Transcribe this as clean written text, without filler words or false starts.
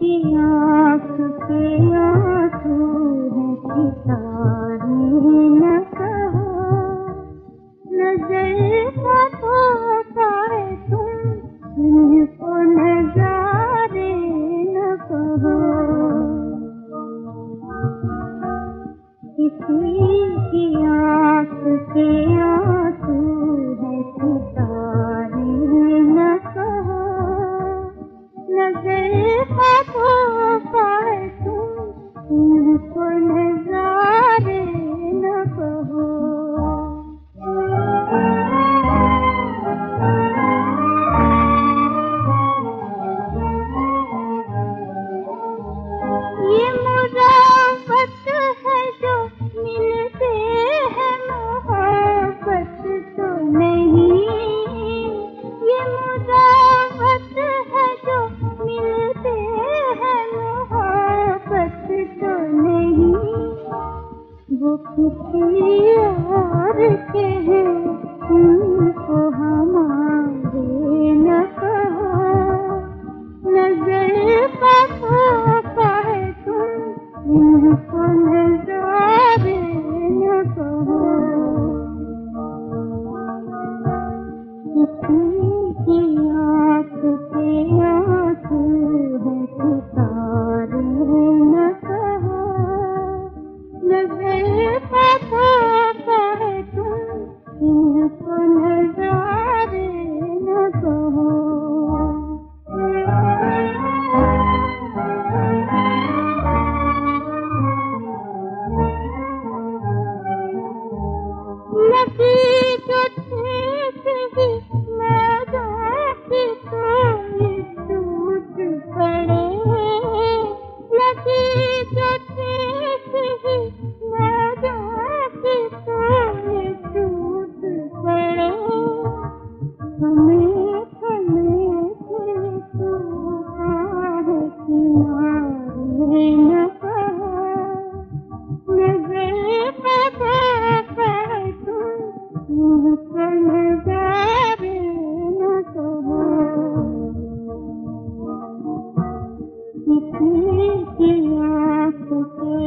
की आँख के आंसू हैं सितारे न कहो, नजर का धोखा है तुम इनको नजारे न कहो। किसी की आँख के आंसू हैं सितारे न कहो, नजर का धोखा है तुम इनको नजारे न कहो। ये मुराबत है जो मिलते हैं मोहब्बत तो नहीं, ये मुराबत है जो मिलते हैं मोहब्बत तो नहीं। वो किसी और के हैं उनको हमारे न कहो, नजर का धोखा है तुम इनको नजारे न कहो। किसी की आँख के आंसू हैं सितारे न कहो, नजर का धोखा है तुम इनको नजारे न कहो। लगी जो थी मैदान की कोई टूट पड़े, लगी जो थी मैदान की कोई टूट पड़े। हमें हमें तू है किनारे न कहो, नजर का धोखा है तुम इनको नजारे न कहो। किसी की आँख के